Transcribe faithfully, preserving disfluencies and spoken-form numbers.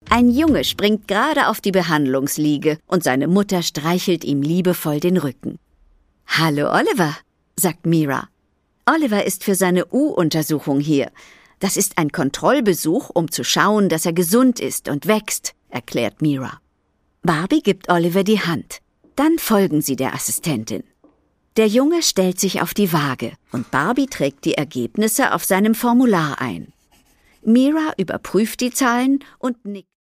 Ein Junge springt gerade auf die Behandlungsliege und seine Mutter streichelt ihm liebevoll den Rücken. »Hallo Oliver«, sagt Mira. Oliver ist für seine U-Untersuchung hier. Das ist ein Kontrollbesuch, um zu schauen, dass er gesund ist und wächst, erklärt Mira. Barbie gibt Oliver die Hand. Dann folgen sie der Assistentin. Der Junge stellt sich auf die Waage und Barbie trägt die Ergebnisse auf seinem Formular ein. Mira überprüft die Zahlen und nickt.